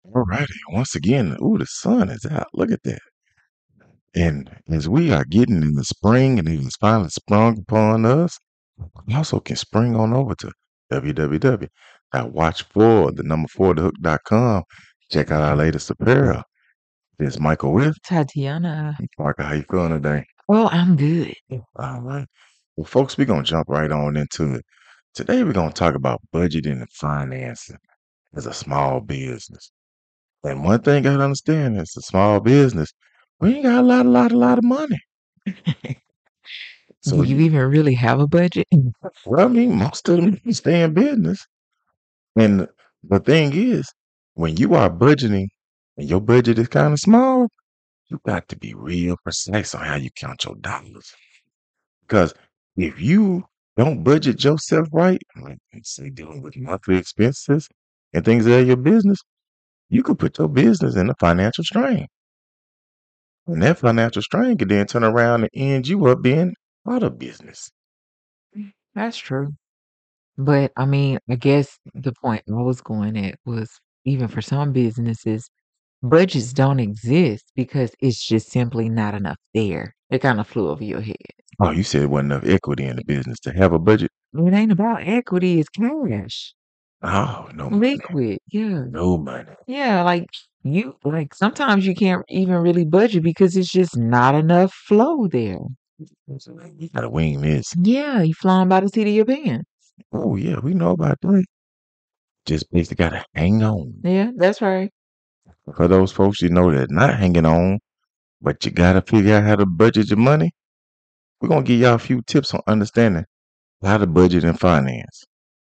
All righty. Once again, ooh, the sun is out. Look at that. And as we are getting in the spring and it has finally sprung upon us, you also can spring on over to www.watch4, the number 4, thehook.com. Check out our latest apparel. This is Michael with Tatiana. Parker. How you feeling today? Oh, I'm good. All right. Well, folks, we're going to jump right on into it. Today, we're going to talk about budgeting and financing as a small business. And one thing I gotta understand is a small business. We ain't got a lot of money. So Do you you, even really have a budget? well, I mean, most of them stay in business. And the thing is, when you are budgeting and your budget is kind of small, you got to be real precise on how you count your dollars. Because if you don't budget yourself right, like say dealing with monthly expenses and things of your business, you could put your business in a financial strain. And that financial strain could then turn around and end you up being out of business. That's true. But I mean, I guess the point I was going at was even for some businesses, budgets don't exist because it's just simply not enough there. It kind of flew over your head. Oh, you said there wasn't enough equity in the business to have a budget? It ain't about equity, it's cash. Oh, no money. Liquid. Yeah. No money. Yeah. Like sometimes you can't even really budget because it's just not enough flow there. You gotta wing this. Yeah. You flying by the seat of your pants. Oh, yeah, we know about that. Just basically gotta hang on. Yeah, that's right. For those folks you know that not hanging on, but you gotta figure out how to budget your money, we're gonna give y'all a few tips on understanding how to budget and finance.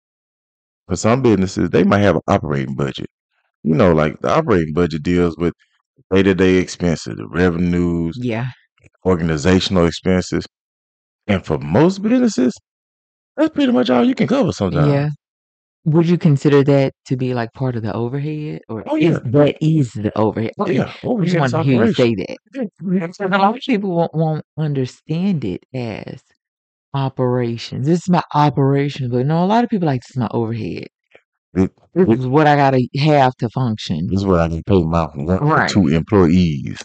For some businesses, they might have an operating budget. Like the operating budget deals with day-to-day expenses, the revenues, Yeah. organizational expenses. And for most businesses, that's pretty much all you can cover sometimes. Yeah. Would you consider that to be like part of the overhead, or Oh is yeah. the overhead? Okay, Yeah. I just Overhead is wanted to hear you operation. say that. Yeah. And a lot of people won't understand it as operations. This is my operation, but no, a lot of people like this is my overhead. It, This it, is what I gotta have to function. this is what I can pay my one or Right. two employees.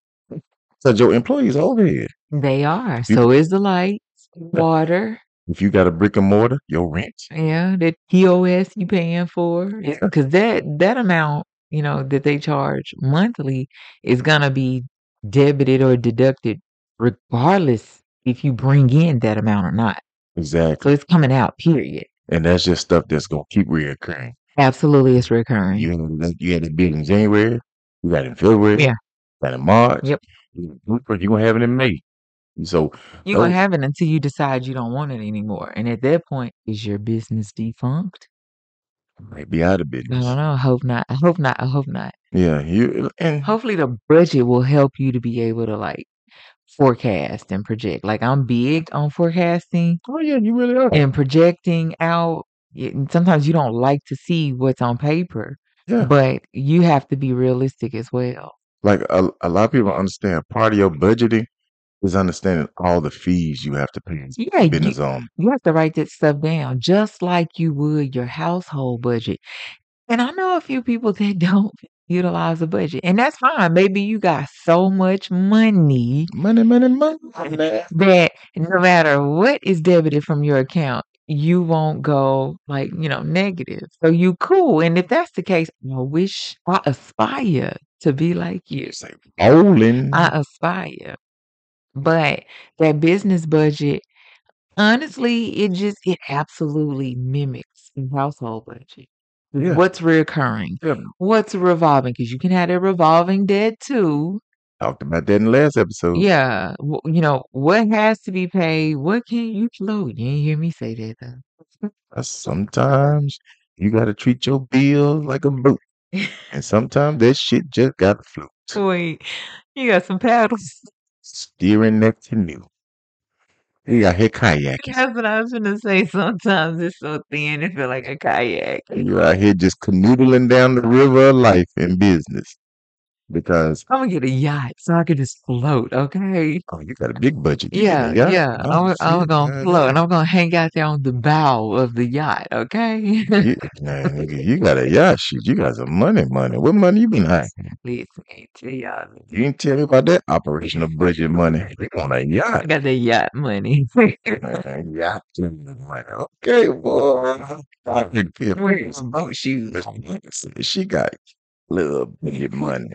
So your employees are overhead. They are. You, So is the lights, water. if you got a brick and mortar, your rent. Yeah, that POS you paying for, Yeah. because that amount, that they charge monthly is gonna be debited or deducted regardless if you bring in that amount or not. So Exactly. it's coming out, period. And that's just stuff that's gonna keep reoccurring. Absolutely, it's recurring. You had it big in January, you got it in February, Yeah. you got it in March, Yep. you're gonna have it in May. So You're gonna those have it until you decide you don't want it anymore. And at that point, is your business defunct? might be out of I don't business. know. I hope not. I hope not. I hope not. Yeah, you and Hopefully the budget will help you to be able to forecast and project. Like I'm big on forecasting oh yeah, you really are. and projecting out. And sometimes you don't like to see what's on paper, Yeah. but you have to be realistic as well. Like a lot of people don't understand part of your budgeting is understanding all the fees you have to pay as Yeah, a you business owner. you have to write that stuff down just like you would your household budget. And I know a few people that don't utilize a budget, and that's fine. Maybe you got so much money Money, money, money. that no matter what is debited from your account, you won't go negative. So you cool. And if that's the case, I aspire to be like you. Say bowling. I aspire. But that business budget, honestly, it absolutely mimics the household budget. Yeah. What's recurring? Yeah. What's revolving? Because you can have a revolving debt too. Talked about that in the last episode. Yeah, what has to be paid? What can you float? You didn't hear me say that though. Sometimes you gotta treat your bills like a boat. And sometimes that shit just gotta float. Wait, you got some paddles. Steering that canoe. You out here kayaking. That's what I was gonna say. Sometimes it's so thin, it feel like a kayak. You out here just canoodling down the river of life in business. because I'm gonna get a yacht so I can just float, okay? oh, you got a big budget. You get a Yeah, yacht. yeah. Oh I'm shit, gonna float goddamn. and I'm gonna hang out there on the bow of the yacht, okay? You, man, nigga, you got a yacht. Shit, you got some money, money. What money you been hiding? Listen, I tell y'all, You didn't tell me about that operational budget money. You on a I yacht. got that yacht money. Man, yacht money. Okay, boy. I can feel Where's my boat shoes? she got little budget money.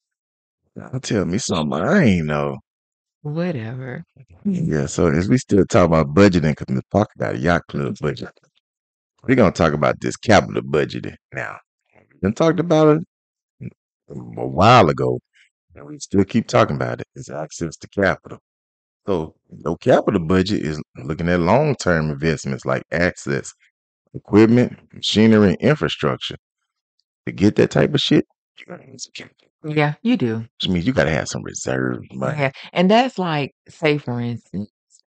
Now tell me something I ain't know. Whatever. Yeah, so as we still talk about budgeting, because Miss Parker got a yacht club budget, we're gonna talk about this capital budgeting now. We talked about it a while ago, and we still keep talking about it. It's access to capital. So your capital budget is looking at long-term investments like access, equipment, machinery, and infrastructure. To get that type of shit, you gotta have some capital. Yeah, you do. Which means you gotta have some reserve money. Yeah. And that's like, say for instance,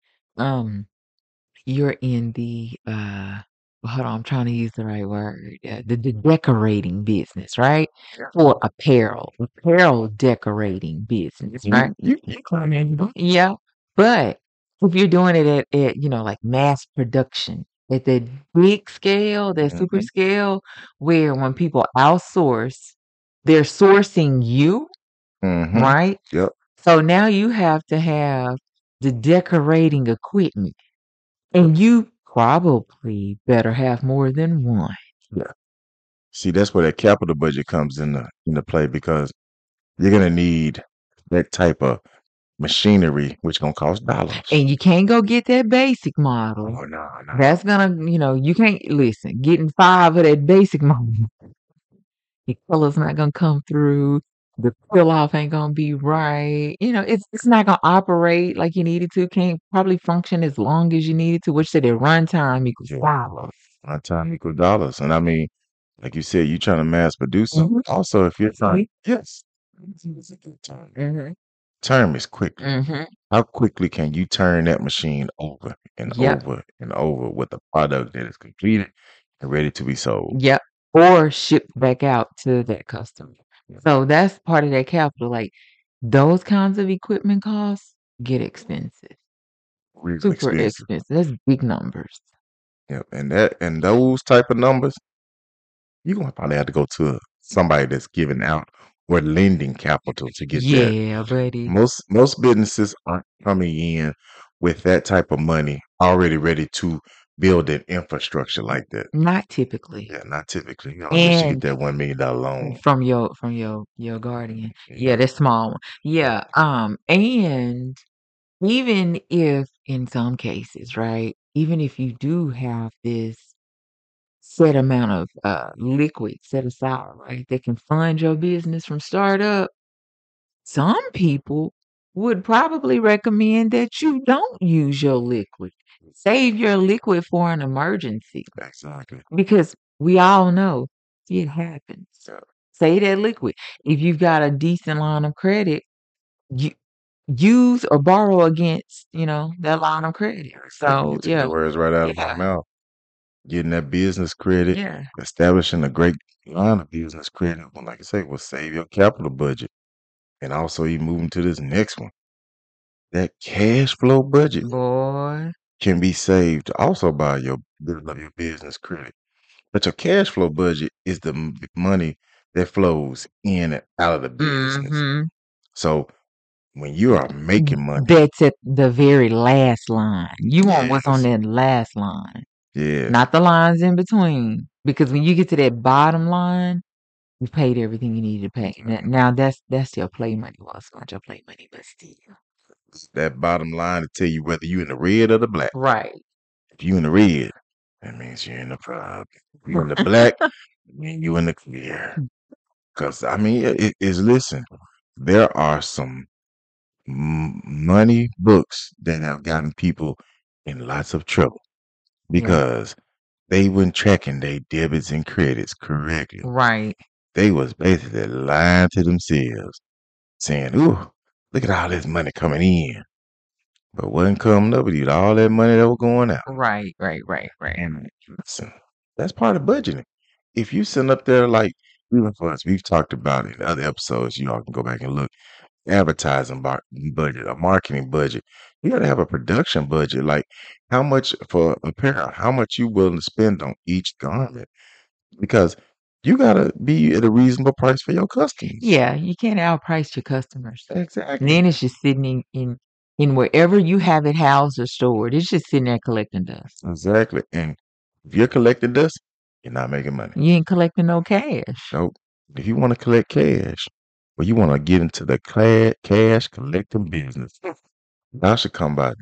um, you're in the hold on, I'm trying to use the right word. The decorating business, right? Yeah. For apparel decorating business, right? You climb in, you know? Yeah. But if you're doing it at like mass production, at that big scale, that super Mm-hmm. scale, where when people outsource, they're sourcing you, Mm-hmm. right? Yep. So now you have to have the decorating equipment. And you probably better have more than one. Yeah. See, that's where that capital budget comes into play because you're gonna need that type of machinery, which gonna cost dollars. And you can't go get that basic model. Oh no, no. That's gonna, you can't listen, getting 5 of that basic model. The color's not gonna come through. The peel off ain't gonna be right. It's not gonna operate like you need it to. Can't probably function as long as you need it to, which said their runtime equals Yeah. dollars. My time equal dollars. And I mean, like you said, you trying to mass produce something. Mhm. Also, if you're trying, yes, Mhm. term is quick. Mhm. How quickly can you turn that machine over and Yep. over and over with a product that is completed and ready to be sold? Yep. Or shipped back out to that customer. So that's part of that capital. Like those kinds of equipment costs get expensive. Real Super expensive. expensive. That's big numbers. Yep. And those type of numbers, you're gonna probably have to go to somebody that's giving out or lending capital to get that. Yeah, buddy. Most businesses aren't coming in with that type of money already ready to build an infrastructure like that. Not typically. Yeah, not typically. Unless you get And that $1 million loan. from your guardian. Yeah. Yeah, that small one. Yeah. And even if in some cases, right, even if you do have this set amount of liquid set aside, right, that can fund your business from startup, some people would probably recommend that you don't use your liquid. Save your liquid for an emergency Exactly. because we all know it happens. Yeah. Say that liquid. If you've got a decent line of credit, you use or borrow against, that line of credit. So You took yeah, the words right out of my yeah, mouth. Getting that business credit, yeah. establishing a great line of business credit, well, like I say, will save your capital budget. And also, you moving to this next one. That cash flow budget Boy. can be saved also by your building up your business credit. But your cash flow budget is the money that flows in and out of the business. Mm-hmm. So when you are making money, That's at the very last line. You want what's on yes, that last line, yeah, not the lines in between. Because when you get to that bottom line, you paid everything you needed to pay. Now that's your play money. Well, it's not your play money, but still. that bottom line to tell you whether you in the red or the black. Right. If you in the red, that means you're in the problem. If you in the black, then you in the clear. Because I mean, listen, there are some money books that have gotten people in lots of trouble Yeah. because they weren't tracking their debits and credits correctly. Right. They was basically lying to themselves, saying, "Ooh, look at all this money coming in," but wasn't coming up with you all that money that was going out. Right. And listen, that's part of budgeting. If you sitting up there like even for us, we've talked about it in other episodes. You all can go back and look. Advertising budget, a marketing budget. You got to have a production budget. Like how much for apparel, how much you willing to spend on each garment, because you got to be at a reasonable price for your customers. Yeah, you can't outprice your customers. And Exactly. then it's just sitting in wherever you have it housed or stored. It's just sitting there collecting dust. Exactly. And if you're collecting dust, you're not making money. You ain't collecting no cash. So if you want to collect cash, or you want to get into the cash collecting business, y'all should come by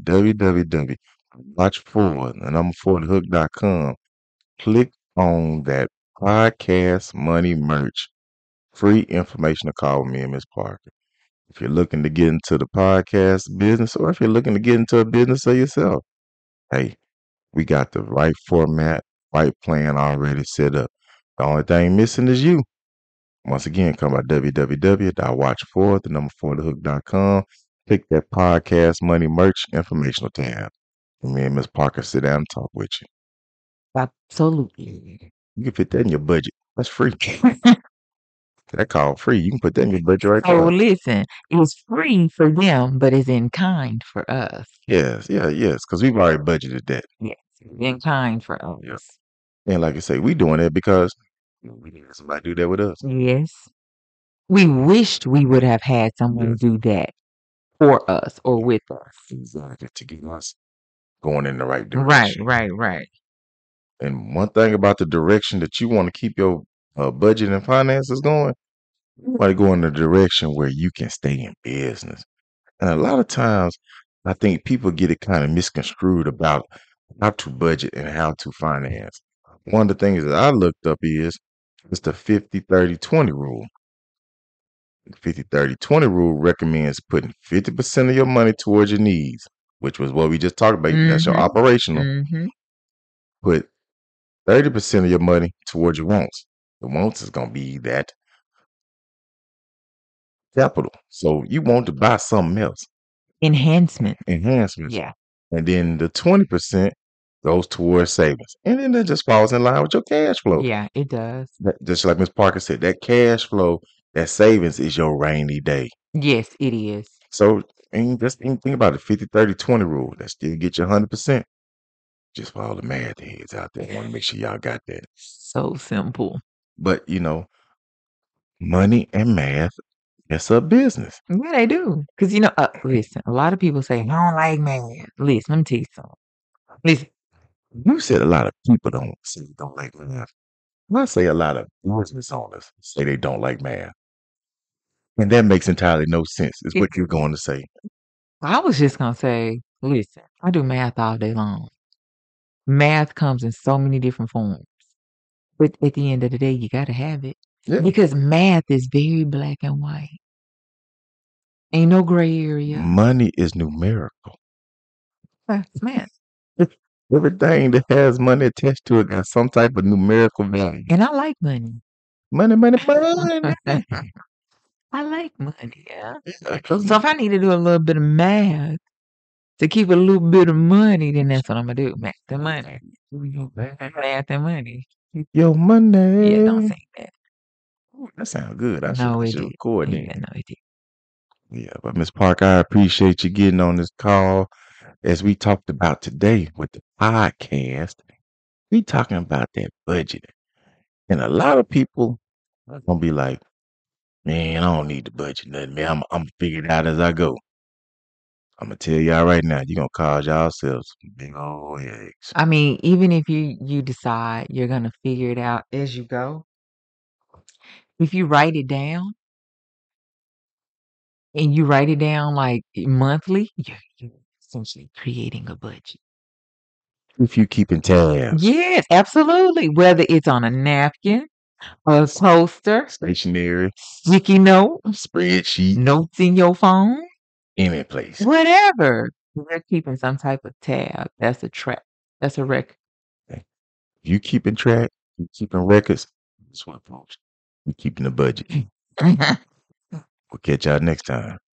www.watch4thehook.com. Click on that podcast money merch. Free information to call with me and Miss Parker. If you're looking to get into the podcast business, or if you're looking to get into a business of yourself, hey, we got the right format, right plan already set up. The only thing missing is you. Once again, come by www.watch4thehook.com. Click that podcast money merch informational tab. And me and Miss Parker sit down and talk with you. Absolutely. You can fit that in your budget. That's free. That called free. You can put that in your budget right So there. listen, it's free for them, but it's in kind for us. Yes, because we've already budgeted that. Yes, in kind for us. Yeah. And like I say, we doing that because we need somebody to do that with us. Yes. We wished we would have had someone do that for us or with us. Exactly, to get us going in the right direction. Right. And one thing about the direction that you want to keep your budget and finances going, you want to go in the direction where you can stay in business. And a lot of times, I think people get it kind of misconstrued about how to budget and how to finance. One of the things that I looked up is it's the 50-30-20 rule. The 50-30-20 rule recommends putting 50% of your money towards your needs, which was what we just talked about. That's your operational. Put 30% of your money towards your wants. The wants is going to be that capital. So you want to buy something else. Enhancements. Yeah. And then the 20% goes towards savings. And then that just falls in line with your cash flow. Yeah, it does. Just like Ms. Parker said, that cash flow, that savings is your rainy day. Yes, it is. So just think about it, 50-30-20 rule. That still get you 100%. Just for all the math heads out there. I want to make sure y'all got that. So simple. But, money and math, it's a business. Yeah, they do. Because, listen, a lot of people say, I don't like math. Listen, let me tell you something. Listen. You said a lot of people don't like math. I say a lot of business owners say they don't like math. And that makes entirely no sense, is what you're going to say. I was just going to say, listen, I do math all day long. Math comes in so many different forms. But at the end of the day, you got to have it. Yeah. Because math is very black and white. Ain't no gray area. Money is numerical. That's math. Everything that has money attached to it got some type of numerical value. And I like money. Money. I like money, yeah. So if I need to do a little bit of math to keep a little bit of money, then that's what I'm going to do. Math and money. Math and money. Your money. Yeah, don't say that. Ooh, that sounds good. I should record that. Yeah, no, it did. Yeah, but Ms. Park, I appreciate you getting on this call. As we talked about today with the podcast, we talking about that budgeting. And a lot of people are going to be like, man, I don't need to budget nothing, man. I'm going to figure it out as I go. I'm going to tell y'all right now, you're going to cause yourselves some big old eggs. I mean, even if you decide you're going to figure it out as you go, if you write it down, and you write it down like monthly, you're essentially creating a budget. If you keeping tabs. Yes, absolutely. Whether it's on a napkin, a poster, stationery, sticky note, spreadsheet, notes in your phone, any place, whatever. They're keeping some type of tab. That's a track. That's a record. Okay. You keeping track, you keeping records. That's what, folks. You keeping the budget. We'll catch y'all next time.